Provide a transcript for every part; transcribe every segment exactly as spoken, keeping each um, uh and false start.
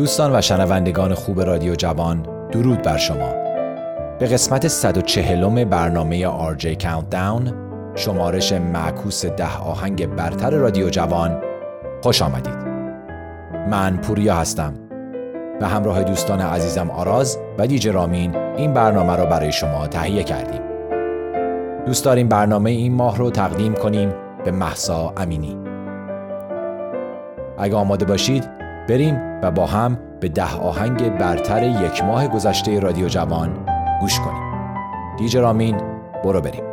دوستان و شنوندگان خوب رادیو جوان، درود بر شما. به قسمت صد و چهلم برنامه آر جی Countdown، شمارش معکوس ده آهنگ برتر رادیو جوان، خوش آمدید. من پوریا هستم. به همراه دوستان عزیزم آراز و دیجی رامین این برنامه رو برای شما تهیه کردیم. دوست داریم برنامه این ماه رو تقدیم کنیم به مهسا امینی. اگه آماده باشید بریم و با هم به ده آهنگ برتر یک ماه گذشته رادیو جوان گوش کنیم. دیجی رامین، برو بریم.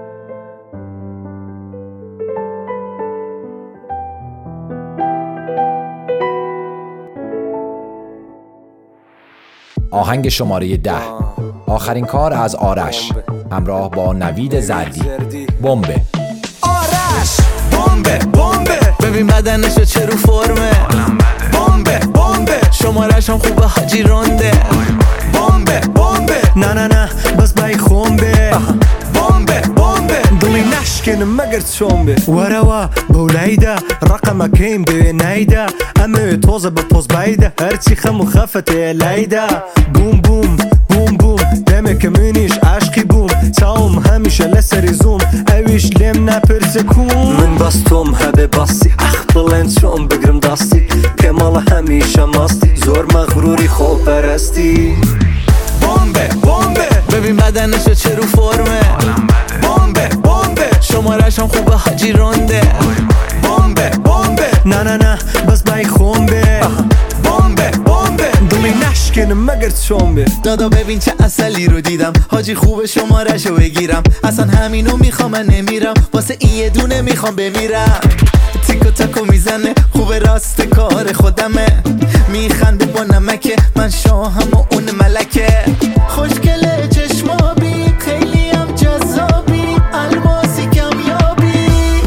آهنگ شماره ده، آخرین کار از آرش همراه با نوید زردی، بمبه. آرش بمبه بمبه، ببین بدنشو چه رو فرمه. بمبه بمبه، شمارش هم خوبه حاجی رونده. بمبه بمبه، نه نه نه بس بای خونبه. بمبه بمبه، دلی نشکنه مگر چونبه. وروا بولیده رقم کیم به نیده، امه توزه به پوز بایده، هرچی خم و خفته لیده. بوم بوم بوم بوم، دمه که منیش عشقی بوم. تاوم همیشه لسری زوم، اویش لم نپرسه کون. من باستم هبه باستی، اخ بلند شم بگرم داستی. کمال همیشه ماستی، زور مغروری خوب پرستی. بمبه بمبه، ببین بدنشو چه رو فرمه. بمبه بمبه، شمارش هم خوبه حاجی رونده. بمبه بمبه، نه نه نه بس بای خونبه. بمبه بمبه، دلی نشکنه مگر چونبه. دادا ببین چه اصلی رو دیدم، حاجی خوبه شمارشو بگیرم. اصلا همینو میخوام، من نمیرم واسه این یه دونه میخوام بمیرم. تیکو تاکو میزنه، خوبه راست کار خودمه. میخنده با نمکه، من شاهم و اون ملکه. خوشگله چشمابی، خیلی هم جذابی، الماسی کمیابی.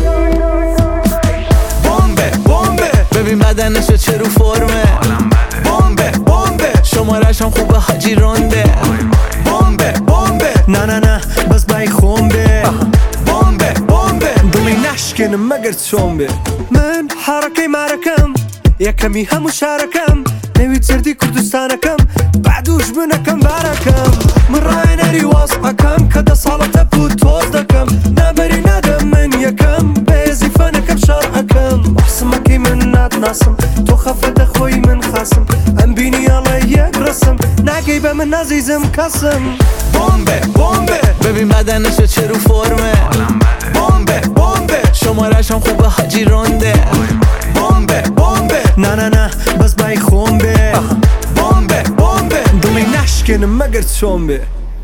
بمبه بمبه، ببین بدنشو چه رو فرمه. بمبه بمبه، شمارش هم خوبه حاجی رونده. بمبه بمبه، نه نه نه بس بای خونبه. بمبه بمبه، دلی نشکنه مگر چونبه. من حرکه مرکم، یکمی همو شارکم. نوید زردی کردستانکم، بعدوش بنکم برکم. من رای نری واسقکم، کده سالته بود توز دکم. نبری ندم من یکم، بیزی فنکم شرعکم. احسمکی من ندناسم، تو خفت خوی من خاسم. ام بینی الله یک رسم، نگی به من عزیزم کسم. بمبه بمبه، ببین بدنشو چه رو فرمه. بمبه بمبه، شمارش هم خوبه حاجی رونده. بمبه بمبه، نه نه نه بس بای خونبه. بمبه بمبه، دلی نشکنه مگر چونبه.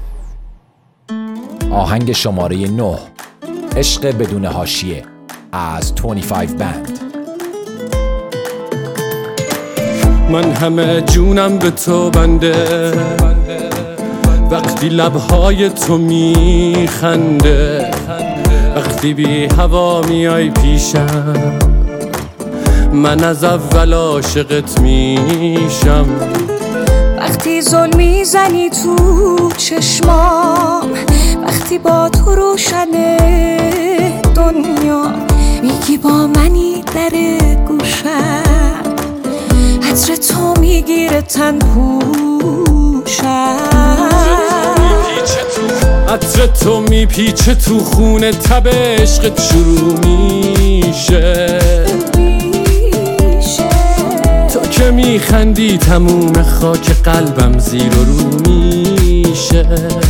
آهنگ شماره نه، عشق بدون حاشیه از بیست و پنج بند. من همه جونم به تو بنده، وقتی لبهای تو میخنده، وقتی بی هوا میای پیشم، من از اول عاشقت میشم. وقتی زل میزنی تو چشمام، وقتی با تو روشنه دنیا، میگی با منی در گوشم، عطر تو میگیره تن پوشم. عطر تو میپیچه تو خونه، تب عشقت شروع میشه. تو که میخندی تموم خاک قلبم زیر و رو میشه.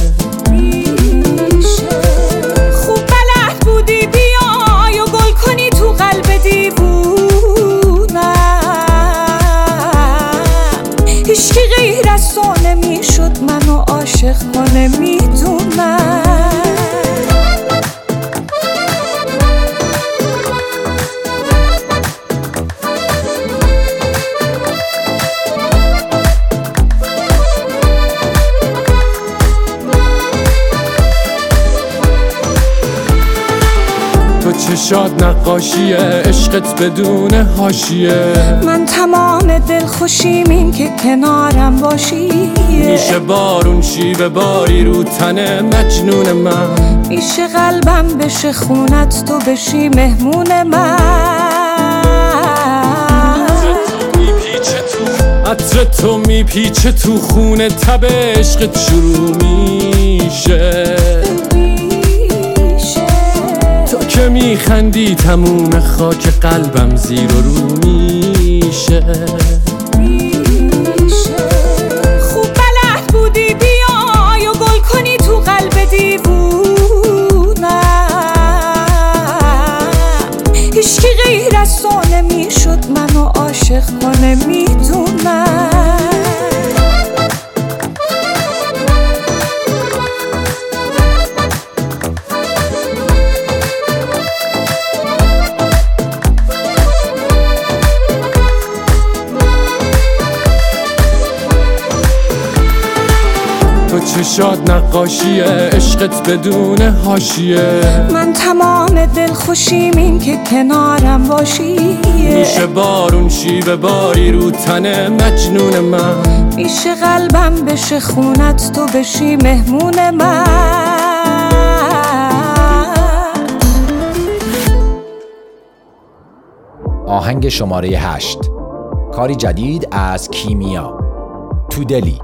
خوب بلد بودی بیای و گل کنی تو قلب دیوونم. هیچکی غیر از تو نمیشد منو عاشق کنه، میدونم. چشات نقاشیه، عشقت بدون حاشیه. من تمام دل خوشیم این که کنارم باشی. میشه بارون شیوه باری رو تن مجنون من، میشه قلبم بشه خونت تو بشی مهمون من. عطر تو میپیچه تو خونه، تب عشقت شروع میشه. تو که میخندی تموم خاک قلبم زیر و رو میشه. خوب بلد بودی بیای و گل کنی تو قلب دیوونم، هیچکی غیر از تو نمیشد منو عاشق کنه، میدونم. تو چشات نقاشیه، عشقت بدون حاشیه. من تمام دل خوشیم این که کنارم باشی. میشه بارون شیوه باری رو تن مجنون من، میشه قلبم بشه خونت تو بشی مهمون من. آهنگ شماره هشت، کاری جدید از کیمیا، تو دلی.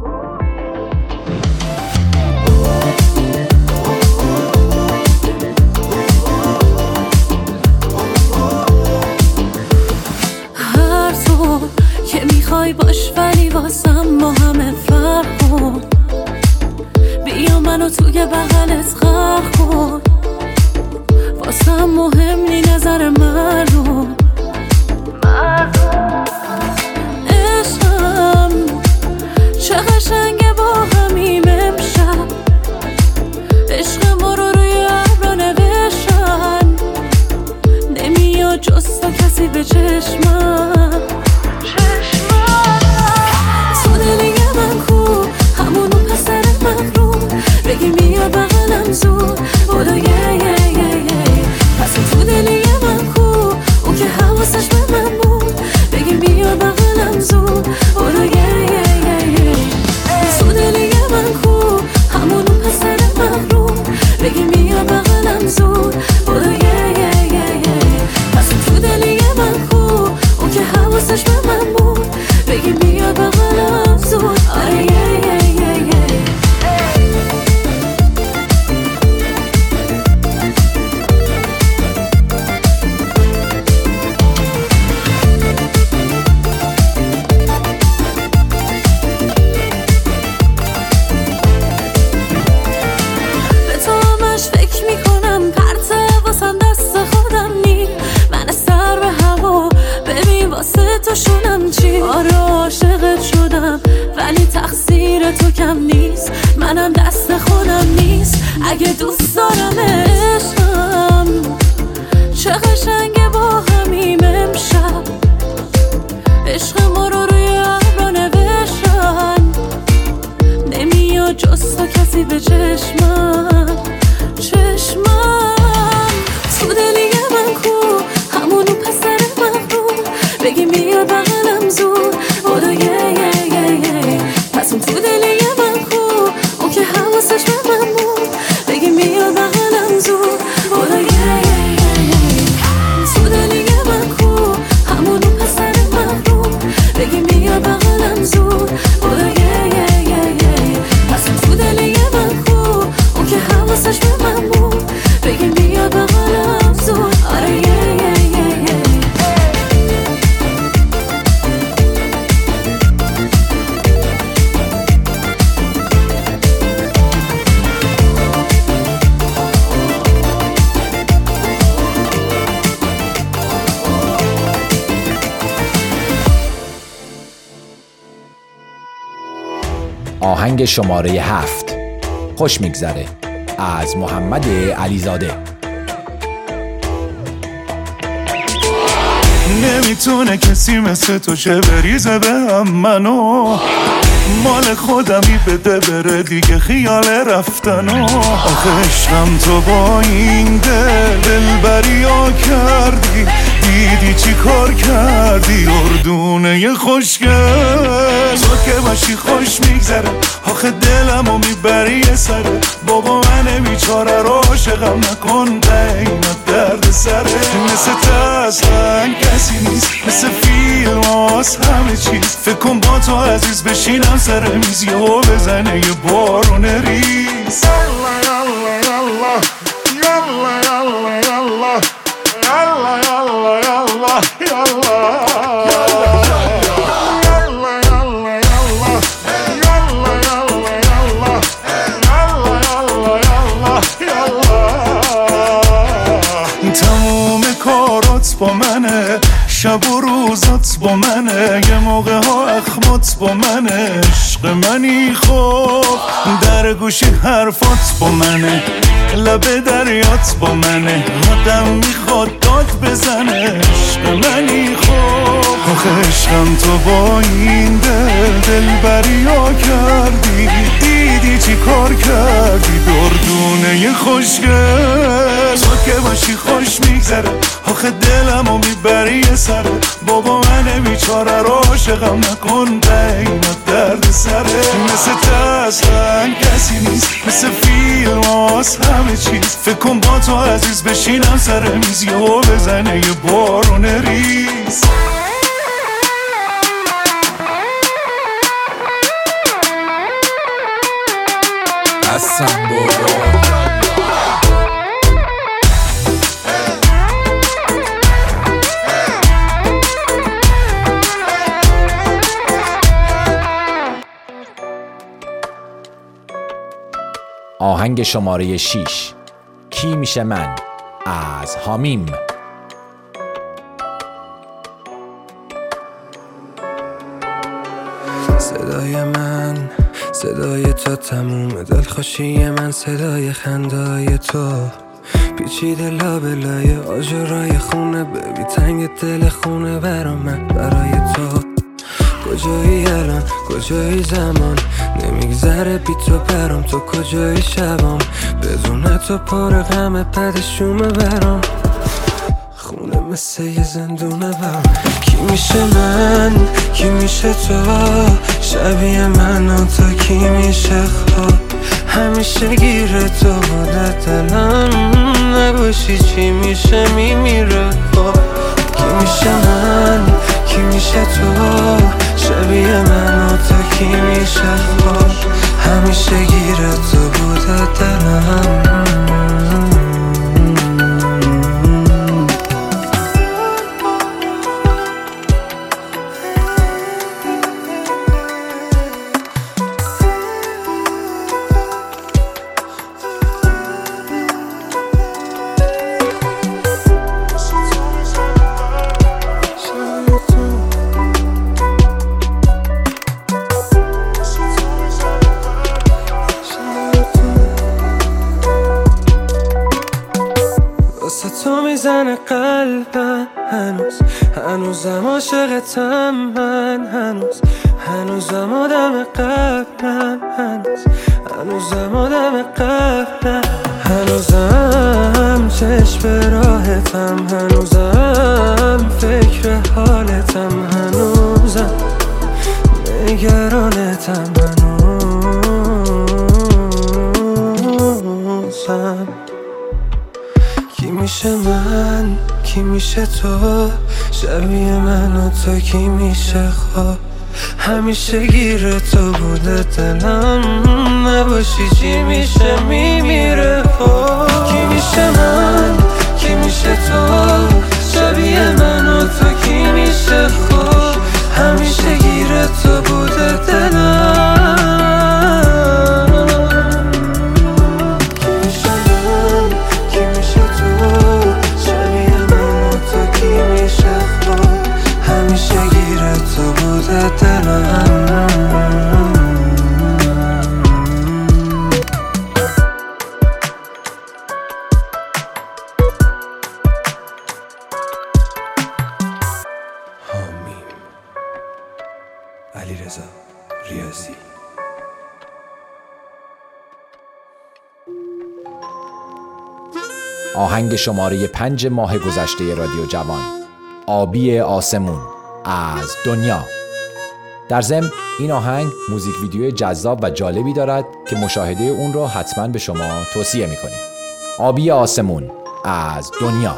میخوای باش ولی واسم ما همه فرق کن. بیا منو توی بغلت غرق کن، واسم مهم نی نظر مردم. عشقم چه قشنگه با همیم امشب، عشق ما رو روی ابرا نوشتن، نمیاد جز تو کسی به چشمم. بگی بیا بغلم زود، بودو یه یه یه یه. پس تو دلی من کو، اون که حواسش به من بود. بگی بیا بغلم زود، بودو یه یه یه یه. تو دلی من کو، همون اون پسر محروم. بگی بیا بغلم زود، بودو یه یه یه یه. پس تو دلی من کو، اون که حواسش به من بود. بگی بیا بغلم زود، آره یه یه یه یه. شونم چی؟ آره عاشقت شدم ولی تقصیر تو کم نیست، منم دست خودم نیست. اگه دوست دارم عشقم چه قشنگه با همیم امشب، عشق ما رو روی ابرا نوشتن، نمیاد جز تو کسی به چشمم. چشمم تو دلی من کو، همونو پسر محروم. بگی بیا بغلم زود، بودو یه یه یه یه. پس اون تو دلی من کو، اون که حواسش به من بود. بگی بیا بغلم زود، بودو یه یه یه یه. تو دلی من کو، همونو پسر محروم. بگی بیا بغلم زود، بودو یه یه یه یه. پس اون تو دلی من کو، اون که حواسش به من بود. بگی بیا بغلم زود، آره یه یه یه یه. آهنگ شماره هفت، خوش میگذره از محمد علیزاده. نمیتونه کسی مثل تو شه بریزه به هم منو، مال خودمی بده بره دیگه خیال رفتنو. آخه عشقم تو با این دل دلبریا کردی، دیدی چی کار کردی اردونه خوشگل. تو که باشی خوش میگذره، آخه دلمو میبری یه سره. بابا من بیچاره رو عاشقم نکن، قیمت درد سره. مثل تسلن کسی نیست، مثل فیلم هاست همه چیز. فکر کن با تو عزیز بشینم سر میز یهو بزنه یه بارون ریز. یالا یالا یالا یالا یالا یالا یالا یالا یالا با منه، شب و روزات با منه، یه موقع ها اخمات با منه. عشق منی خوب در گوشی حرفات با منه، لب دریات با منه، آدم میخواد داد بزنه. عشق منی خوب آخه عشقم تو با این دل دل بریا کردی، دیدی چی کار کردی دردونه خوشگل. تو که باشی خوش میگذره آخه دلمو میبری یه سره. بابا من بیچاره رو عاشقم نکن قیمت درد سره. مثل تسلن کسی نیست، مثل فیلم هاست همه چیز. فکر کن با تو عزیز بشینم سر میز یهو بزنه یه بارون ریز. اصلا بابا آهنگ شماره شیش، کی میشه من، از حامیم. صدای من صدای تو، تموم دلخوشی من صدای خندای تو. پیچیده لابلای آجرای خونه، ببی تنگ دل خونه برا من برای تو. کجایی الان کجایی زمان، نمیگذره بی تو برام. تو کجایی شبام، بدون تو پر غم پدشومه برام. خونه مثل یه زندونه برام. کی میشه من، کی میشه تو، شبیه من و تو کی میشه خواب. همیشه گیره تو بوده دلم، نباشی چی میشه میمیره خواب. کی میشه من، کی میشه تو، شبیه من و تو کی میشه خواب. همیشه گیره تو بوده دلم. میزنه قلبم هنوز، هنوزم عاشقتم من هنوز، هنوزم آدم قبلم هنوز، هنوزم آدم قبلم هنوزم چشم به راحتم، هنوزم فکر حالتم، هنوزم نگرانتم، هنوزم. کی میشه من، کی میشه تو، شبیه من و تو کی میشه خواب. همیشه گیره تو بوده دلم، نباشی چی میشه میمیره خواب. کی میشه من، کی میشه تو، شبیه من و تو کی میشه خواب. همیشه گیره تو بوده دلم. همیشه گیره تو بوده دلم. حامیم علیرضا ریاضی. آهنگ شماره پنج ماه گذشته رادیو جوان، آبی آسمون، از دنیا. در ضمن این آهنگ موزیک ویدیوی جذاب و جالبی دارد که مشاهده اون رو حتما به شما توصیه میکنیم. آبی آسمون از دنیا.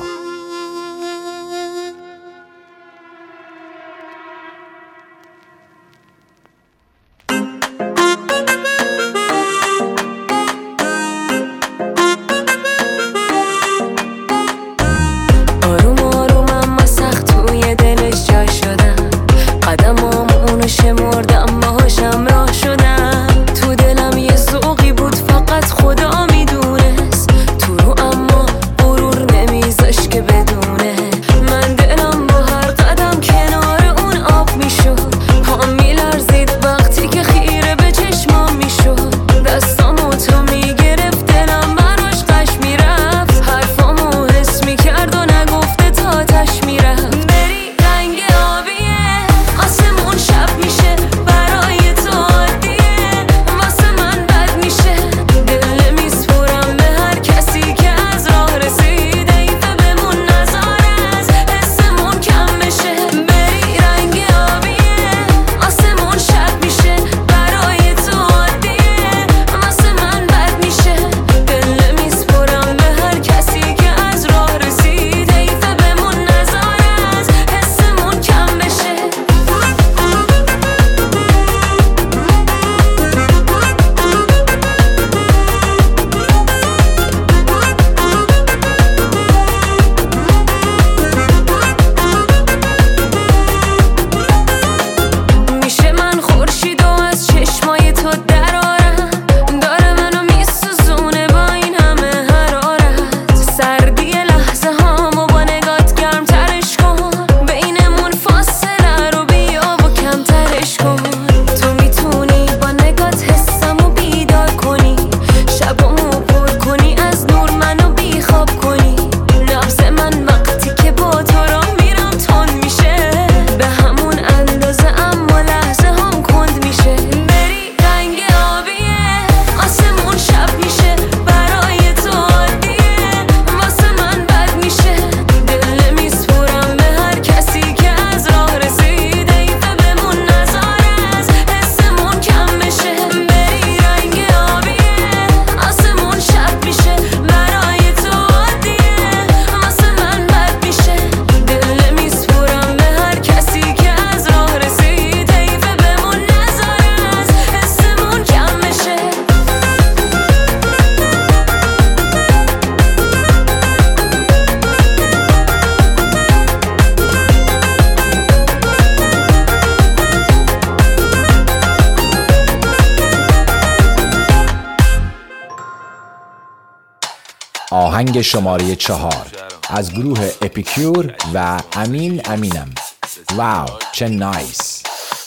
آهنگ شماره چهار از گروه اپیکور و امین امینم. واو چه نایس.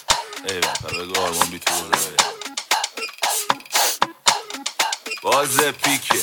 باز پیکه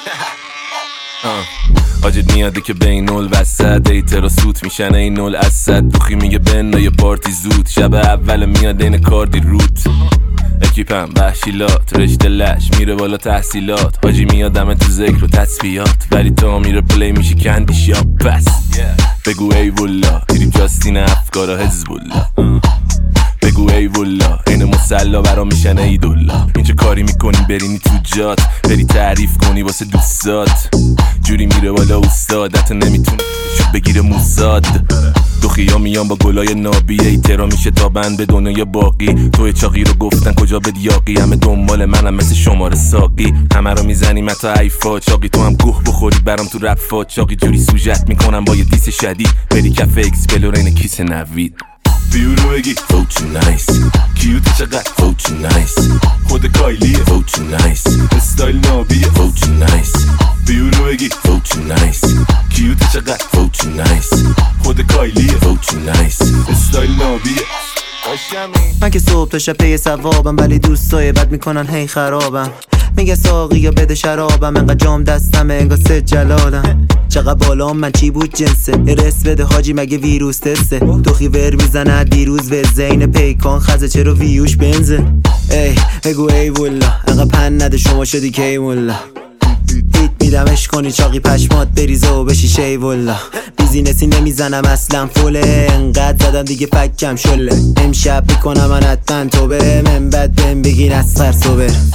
حاجت میاده که بین نول وسط ایتر و سوت میشن این نول اسد دوخی میگه بند یه پارتی زود شب اول میاد این کاردی روت اکیپم وحشیلات رشته لش میره بالا تحصیلات حاجی میادم تو ذکر و تسبیحات ولی تا میره پلی میشه کندیش یا پس بگو ای والله دیریم جاستین افکارا حزبالله بگو ای والله این مسلا برا میشن ای دولا این چه کاری میکنی برینی تو جات بری تعریف کنی واسه دوستات جوری میره بالا استادت نمیتونه شد بگیره موساد دوخیا میان با گلای نابی ایترا میشه تا بند به دنیا باقی توی چاقی رو گفتن کجا به دیاقی همه دنبال منم مثل شماره ساقی همه رو میزنی متا عیفا چاقی تو هم گوه بخوری برام تو رفا چاقی جوری سوجت میکنم با یه دیس شدید بری کف اکسپلورین کیس نوید بیورو بگی فوچو نایس کیوت چقدر فوچو نایس خود کایلیه فوچو نایس استایل نابیه فوچو نایس بیورو بگی فوچو نایس کیوت چقدر فوچو نایس خود کایلیه فوچو نایس استایل نابیه من که صبح تا شب پی ثوابم ولی دوستای بد میکنن هی خرابم میگه ساقی یا بده شرابم انقدر جام دستمه انگار سه جلالم چقدر بالام من چی بود جنسه رس بده حاجی مگه ویروس تسته دوخی ور میزنه دیروز و زین پیکان خزه چرا ویوش بنزه ای بگو ای والله انقدر پن نده شما شدی کی والله هیت میدمش کنی چاقی پشمات بریزه و بشی شی والله بیزینسی نمیزنم اصلا فوله انقدر زدم دیگه فکم شله امشب میکنم من حتما تو به من بد بهم بگین از فرسو بر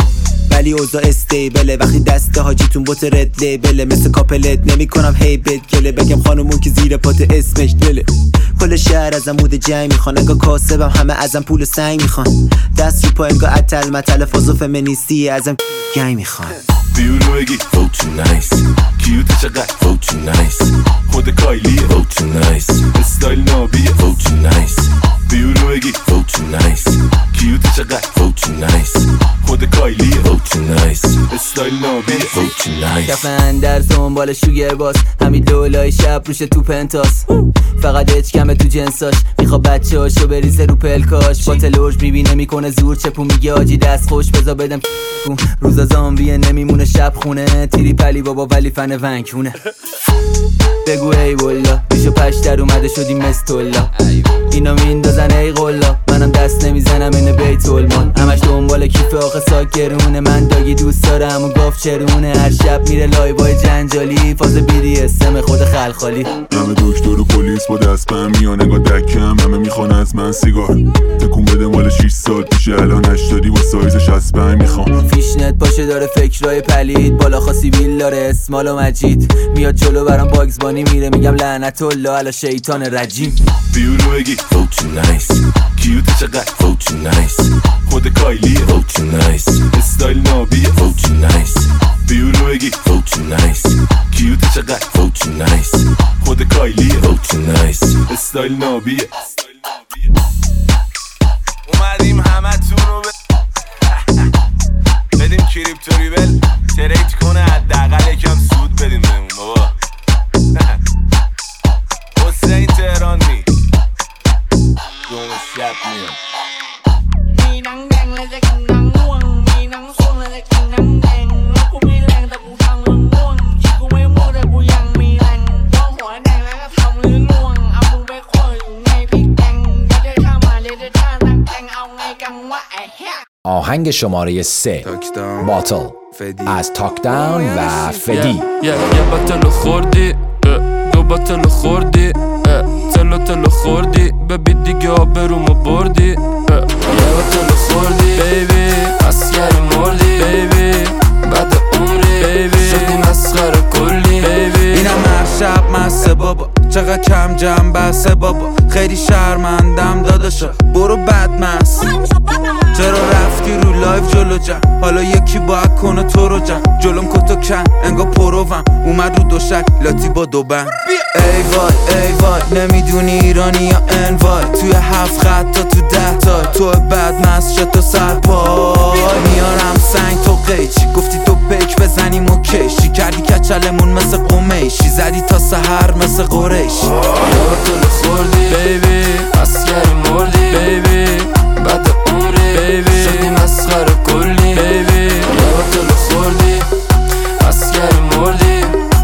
ولی اوضاع استیبله. وقتی دست حاجیتون بوت رد لیبله، مثل کاپلت نمی کنم هی بد گله. بگم خانمون که زیر پات اسمش دله. کل شهر ازم مود جنگ میخوان، انگاه کاسبم همه ازم پول سنگ میخوان. دست رو پا انگاه اتل متل فاز و فمینیستی ازم گنگ میخوان. بیولو بگی oh too nice، کیوت چقدر oh too nice، خود کایلیه oh too nice، استایل نابیه oh too nice. بیولو بگی oh too nice، کیوت چقدر oh too nice، خود کایلیه oh too nice، استایل نابیه oh too nice. کفن در دنبال شوگر باز، همین دولای شب روشه تو پنتاس. فقط اچ کمه تو جنساش، میخوا بچه هاشو بریزه رو پلکاش. با تلوش میبینه میکنه زور چپو، میگه آجی دست خوش بزا بدم روزا زامبیه نمیمونه شب خونه. تیری پلی بابا ولی فن ونکونه. بگو ای والا بیشو پشتر اومده شدیم مستولا. اینا میندازن ای قلا، منم دست نمیزنم اینه بیت المال. همش دنبال کیف آخه ساکرونه، من داگی دوست دارم و گاف چرونه. هر شب میره لایوای جنجالی، فاز بی دی اسم خود خلخالی. همه دکتر و پلیس با دست بهم میان نگاه دکم، همه میخوان از من سیگار. تکون بده مال شیش سال پیشه، الان هشتادی با سایز شصت و پنج میخوام. فیشنت باشه داره فکرای پلید، بالا خاصی ویل داره اسمال و مجید. میاد جلو برام باگز بانی میره، میگم لعنت الله علی شیطان رجیم. بیولو بگی oh too nice، کیوت چقدر oh too nice، خود کایلیه oh too nice، استایل نابیه oh too nice. بیولو بگی oh too nice، کیوت چقدر oh too nice، خود کایلیه oh too nice، استایل نابیه. اومدیم همه تون رو ب... بدیم کریپتو ریبل تریت کنه، حداقل یکم سود بدیم بهمون بابا. حسین تهرانی دون شب میاد. มีหนังแดงและจะกินหนังง่วงมีหนังส้วงและจะกินหนังแดงแล้วกูมีแรงแต่กูทำมึงง่วงที่กูไม่มั่วแต่กูยังมีแรงท้องหัวแดงแล้วก็ทำมือง่วงเอามึงไปคั่วอยู่ในพริกแกงก็ได้เข้ามาเลยได้ท่านักแกงเอาไงกันวะไอ้เหี้ย آهنگ شماره سه باتل از تاک داون و فدی. یه باتل خوردی، دو باتل خوردی، تلو تلو خوردی، ببی دیگه آبرومو بردی. یه باتل خوردی بیبی، اسگری مردی بیبی، بعد عمری بیبی شدی مسخره کلی بیبی. اینم هر شب مسته بابا، چقدر کم جمع بسته بابا. خیلی شرمندم داداشا، برو بد مست. چرا رفتی رو لایف جلو جم، حالا یکی باید کنه تو رو جم. جلوم کتو کن انگا پروم، اومد رو دوشک لاتی با دو بند. ای وای ای وای نمیدونی ایرانی یا انوای، توی هفت خط تا تو ده تای. تو بد مست شد تو سر پای، میارم سنگ تو قیچی. گفتی تو بیک بزنیم و کشی، کردی کچلمون مثل قمیشی، زدی تا سحر مثل قریشی. یادتو خوردی بیبی، اسگری مردی بیبی، بعد عمری بیبی شدی مسخره کلی بیبی. یادتو خوردی، اسگری مردی،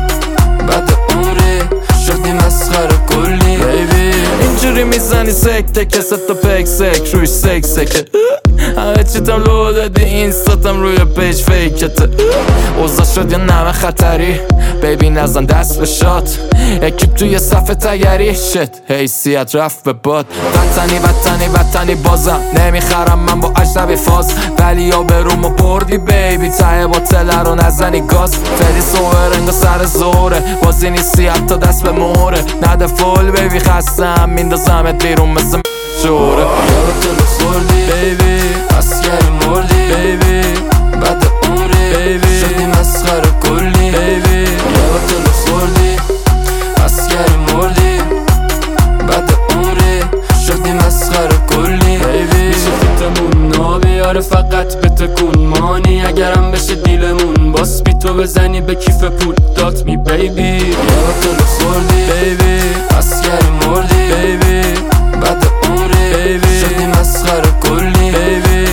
بعد عمری شدی مسخره کلی بیبی. اینجوری میزنی سکته که ست پک سک روش سک سکه. همه چیتم لو دادی اینستاتم روی پیج فیکته. اوضاع شد یه نمه خطری بیبی، نزن دست به شات. اکیب توی صفحه تگری شت، حیثیت رفت به باد. وطنی وطنی وطنی بازم نمیخرم من با اجنبی فاز، ولی یا برومو بردی بیبی. ته با تله رو نزنی گاز، فری سوهر انگا سر زوره. بازی نیستی حتی دست به موره، نده فول بیبی خستم میندازمت بیرون مثل شوره. یادتو خوردی بیبی، اسگری مردی بیبی، بعد عمری بیبی شدی مسخره کلی بیبی. یادتو خوردی، اسگری مردی، بعد عمری شدی مسخره کلی بیبی. میشه فیتمون نابیاره فقط به تکون مانی، اگرم بشه دیلمون باس بی تو بزنی به کیف پول دات می بیبی. یادتو خوردی بیبی، اسگری مردی بیبی، بعد عمری بیبی شدی مسخره کلی بیبی.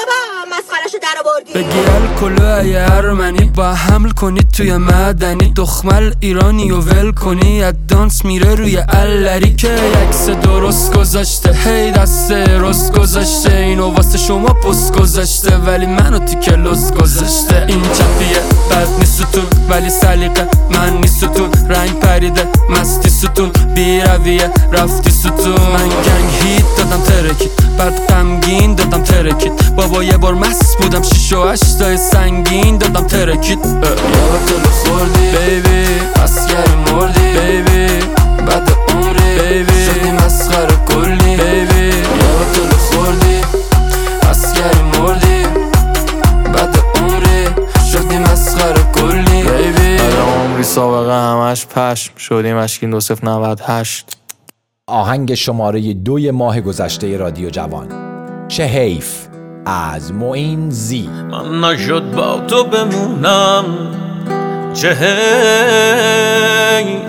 بگی الکلو ای ارمنی، با حمل کنی توی مدنی. دخمل ایرانی و ول کنی، از دانس میره روی الری که یکس درست گذاشته. هی دست رست گذاشته، اینو واسه شما پست گذاشته، ولی منو تیکه لز گذاشته. این چپیه بد نیست ستون، ولی سلیقه من نیست ستون. رنگ پری خریده مستی ستون بی رویه رفتی ستون من گنگ هیت دادم ترکید بعد غمگین دادم ترکید بابا یه بار مست بودم شیش و هشتای سنگین دادم ترکید یادتو خوردی بیبی اسکر مردی بیبی بعد عمری بیبی شدی مسخره کلی بیبی یادتو خوردی اسکر مردی بعد عمری شدی مسخره کلی بیبی بعد عمری سابقه همش پشم شدی مشکین دو صفر نود هشت. آهنگ شماره دوی ماه گذشته رادیو جوان چه حیف از معین زی. من نشد با تو بمونم چه حیف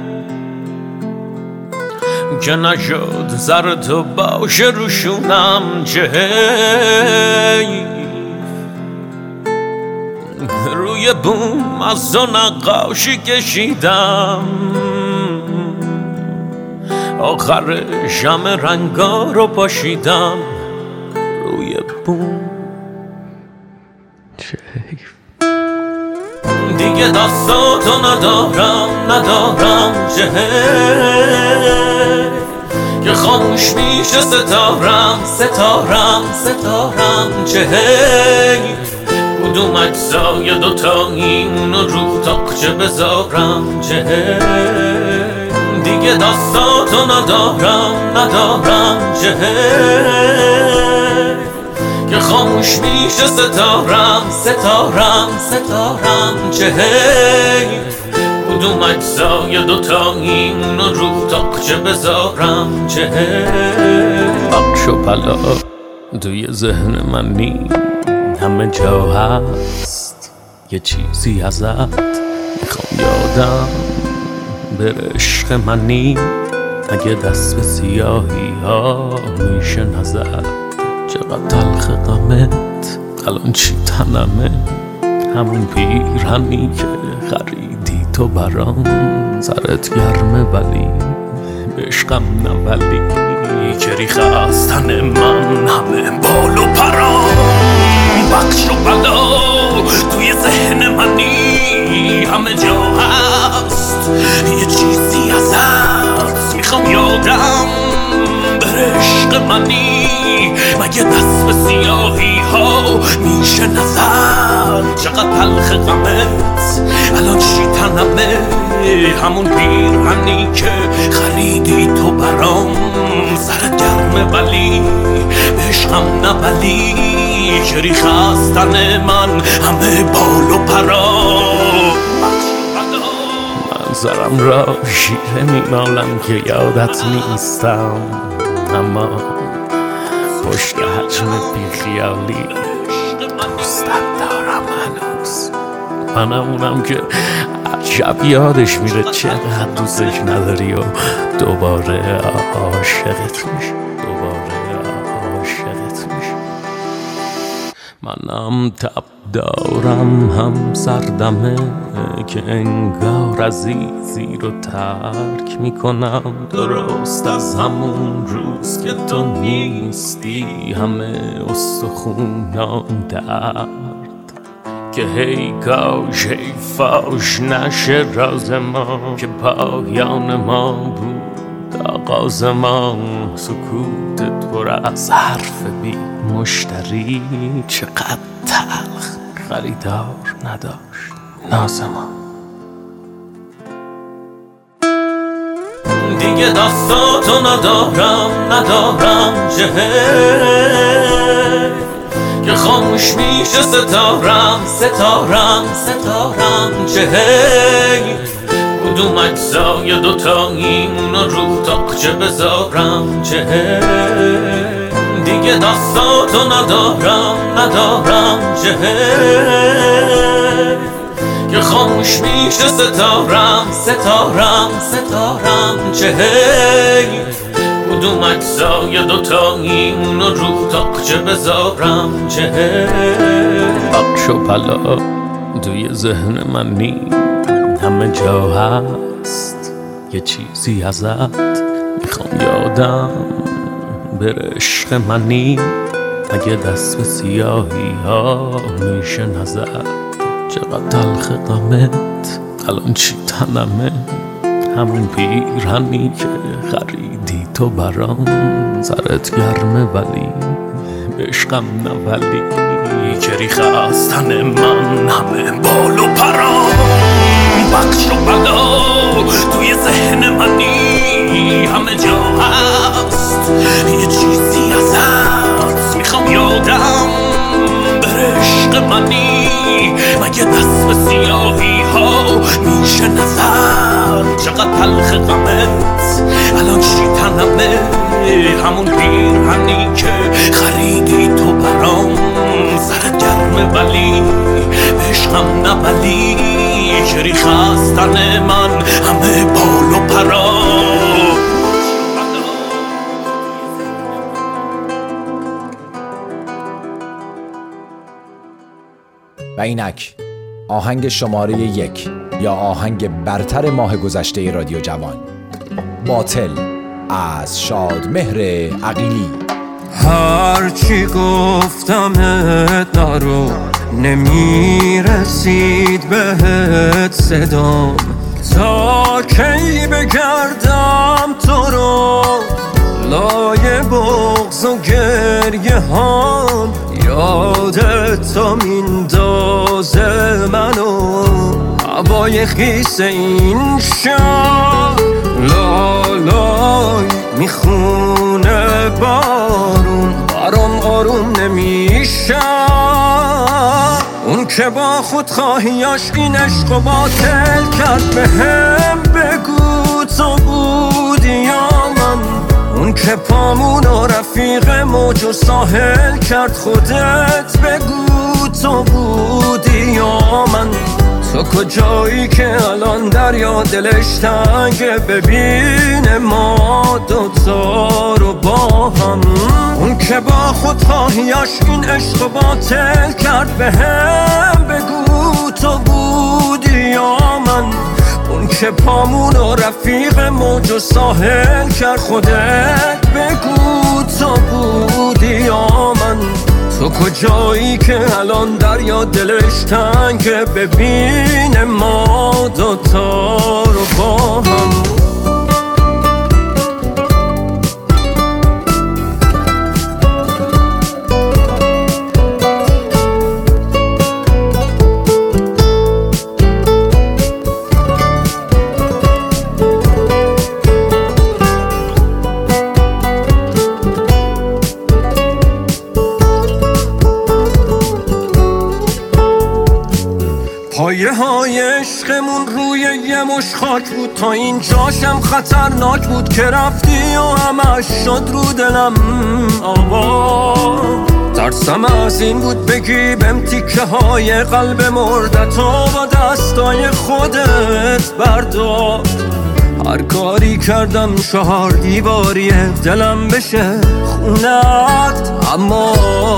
که نشد زر تو باشه روشونم چه حیف روی بوم از دو نقاشی کشیدم آخرش همه رنگا رو پاشیدم روی بوم چه حیف دیگه دستاتو ندارم ندارم چه حیف که خاموش میشه ستارم ستارم ستارم چه حیف کدوم اجزای دوتایی اونو رو تاقچه بذارم چه حیف دیگه دستاتو ندارم ندارم چه حیف که خاموش میشه ستارم ستارم ستارم چه حیف کدوم اجزای دوتایی اونو رو تاقچه بذارم چه حیف بخش و پلا توی ذهن من نی همه جا هست یه چیزی ازت میخوام یادم بره عشق منی اگه دست به سیاهی ها میشه نظر چقدر تلخ غمت الان چی تنمه همون پیرهنی که خریدی تو برام سرت گرمه ولی به عشقم نه ولی که ریخه از تن من همه بال و پرام بخش و بلا توی ذهن منی همه جا هست یه چیزی ازت میخوام یادم بره عشق منی مگه دست به سیاهی ها میشه نظر چقدر تلخ غمت الان چی تنمه همون پیرهنی که خریدی تو برام سر گرمه ولی به عشقم نه ولی که ریخه از تن من همه بال و پرا منظرم را شیره میمالم که یادت نیستم اما پشت حجم بیخیالی دوستت دارم هنوز منم اونم که عجب یادش میره چقدر دوستش نداری و دوباره عاشقت میشه دوباره عاشقت میشه منم تب دارم هم سردمه که انگار عزیزی رو ترک میکنم درست از همون روز که تو نیستی همه استخونام درد که هی کاش هی فاش نشه راز ما که پایان ما بود آغاز ما سکوتت پر از حرف بی مشتری چقدر تلخ خریدار نداشت ناز ما دیگه دستاتو ندارم ندارم چه حیف که خاموش میشه ستارم ستارم ستارم چه حیف کدوم اجزای دوتایی اونو رو تاقچه بذارم چه حیف دیگه دستاتو ندارم ندارم چه حیف که خاموش میشه ستارم ستارم ستارم چه حیف کدوم اجزای دوتایی اونو رو تاقچه بذارم چه حیف بخش و پلا توی ذهن من نی همه جا هست یه چیزی ازت میخوام یادم بره عشق منی اگه دست به سیاهی ها میشه نظر چقدر تلخ غمت الان چی تنمه همون پیرهنی که خریدی تو برام، سرت گرمه ولی عشقم نه ولی که ریختن من همه بال و پرام، بخش و بلا توی ذهن منی همه جا هست، یه چیزی ازت میخوام یادم بره، عشق منی مگه دست به سیاهی ها میشه نظر، چقدر تلخ غمت الان شیطنمه، همون پیرهنی که خریدی تو برام، سرت گرمه ولی عشقم نه ولی که ریختن من همه بال و پرام. و اینک آهنگ شماره یک یا آهنگ برتر ماه گذشته رادیو جوان، باطل از شادمهر عقیلی. هرچی گفتمت نرو، نمیرسید بهت صدام، تا کی بگردم تو رو لای بغض و گریه هام، یادت تا میندازه منو هوای خیس این شب، لالای میخونه بارون برام آروم نمیشه، اون که با خود خواهیاش این عشق و باطل کرد به هم، بگو تو بودی یا من، اون که پامون و رفیق موج و ساحل کرد خودت، بگو تو بودی یا من، تو کجایی که الان دریا دلش تنگه، ببین ما دوتا رو با هم، اون که با خود خواهیاش این عشق و باطل کرد به هم، بگو تو بودی یا من، اون که پامون و رفیق موج و ساحل کرد خودت، بگو تو بودی یا من، تو کجایی که الان دریا دلش تنگه، ببین ما دوتا رو با هم. پایه های عشقمون روی یه مش خاک بود، تا این جاشم خطرناک بود که رفتی و همش شد رو دلم آوا، ترسم از این بود بگی بهم تیکه های قلب مردتو با دستای خودت بردار، هر کاری کردم چهار دیواریه دلم بشه خونت اما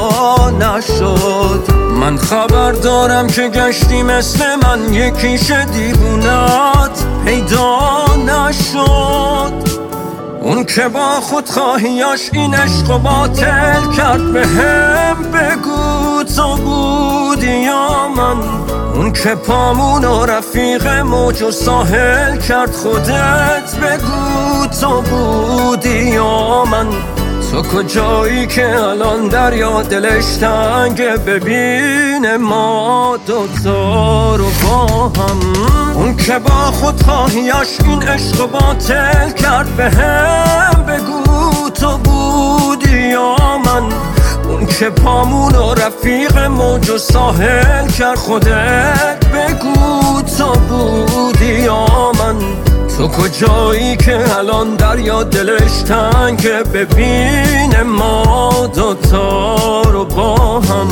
نشد، من خبر دارم که گشتی مثل من یکیش دیوونت پیدا نشد، اون که با خود خواهیاش این عشق و باطل کرد به هم، بگو تو بودی یا من، اون که پامون و رفیق موج و ساحل کرد خودت، بگو تو بودی یا من، تو کجایی که الان دریا دلش تنگه، ببین ما دوتا رو با هم، اون که با خود خواهیاش این عشق و باطل کرد به هم، بگو تو بودی یا من، اون که پامون و رفیق موج و ساحل کرد خودت، بگو تو بودی یا من، تو کجایی که الان دریا دلش تنگه، ببین ما دوتا رو با هم.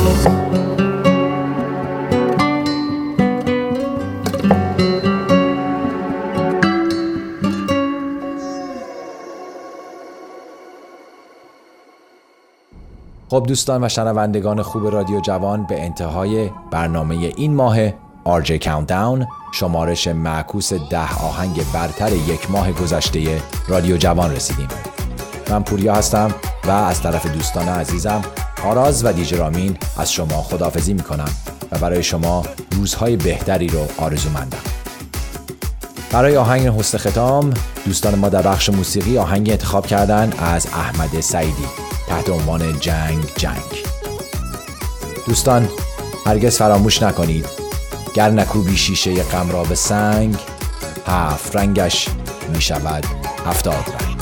خب دوستان و شنوندگان خوب رادیو جوان، به انتهای برنامه این ماه آر جی کاونتداون، شمارش معکوس ده آهنگ برتر یک ماه گذشته رادیو جوان رسیدیم. من پوریا هستم و از طرف دوستان عزیزم آراز و دیجی رامین از شما خداحافظی میکنم و برای شما روزهای بهتری رو آرزومندم. برای آهنگ حسن ختام دوستان ما در بخش موسیقی آهنگ انتخاب کردن از احمد سعیدی تحت عنوان جنگ جنگ. دوستان هرگز فراموش نکنید گر نکوبی شیشه غم را به سنگ، هفت رنگش می شود هفتاد رنگ.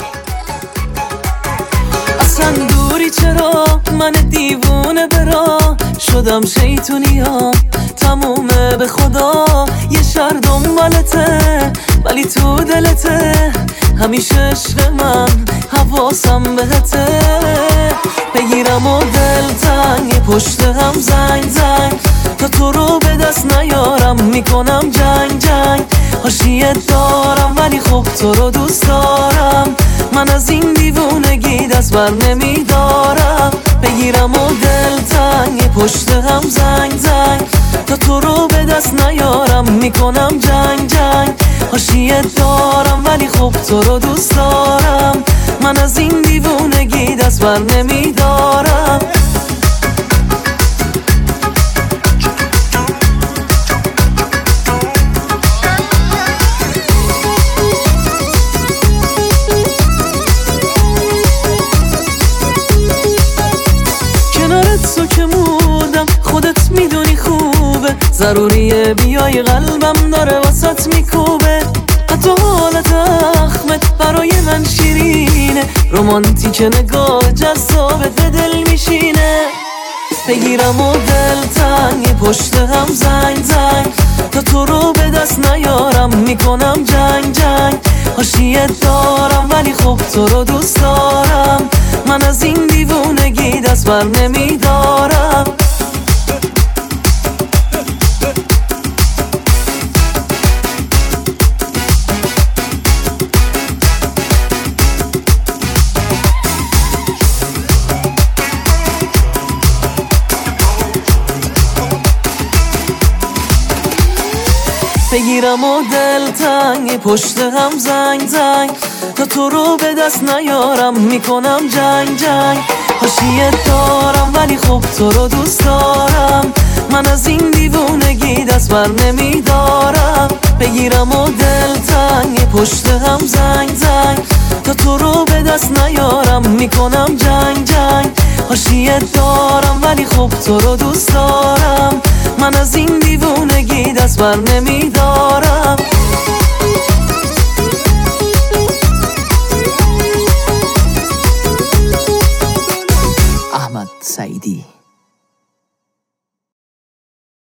اصلا دوری چرا من دیوونه برا شدم شیطونیا تمومه به خدا یه شهر دنبالته ولی تو دلته همیشه عشق من حواسم بهته بگیرم و دلتنگ پشت هم زنگ زنگ تا تو رو به دست نیارم میکنم جنگ جنگ حاشیه دارم ولی خب تو رو دوست دارم من از این دیوونگی دست بر نمیدارم بگیرم و دلتنگ پشت هم زنگ زنگ تا تو رو به دست نیارم میکنم جنگ جنگ حاشیه دارم ولی خب تو رو دوست دارم من از این دیوونگی دست بر نمیدارم تو که مردم خودت میدونی خوبه ضروریه بیای قلبم داره واسط میکوبه حتی حالت اخمت برای من شیرینه رومانتیک نگاه جذابت به دل میشینه بگیرم و دلتنگ پشت هم زنگ زنگ تا تو رو به دست نیارم میکنم جنگ جنگ حاشیه دارم ولی خب تو رو دوست دارم من از این دیوونگی دست بر نمیدارم بگیرم و دلتنگ پشت هم زنگ زنگ تا تو رو به دست نیارم میکنم جنگ جنگ حاشیه دارم ولی خب تو رو دوست دارم من از این دیوونگی دست بر نمیدارم بگیرم و دلتنگ پشت هم زنگ زنگ تا تو رو به دست نیارم میکنم جنگ جنگ حاشیه دارم ولی خب تو رو دوست دارم من از این دیوونگی دست بر نمیدارم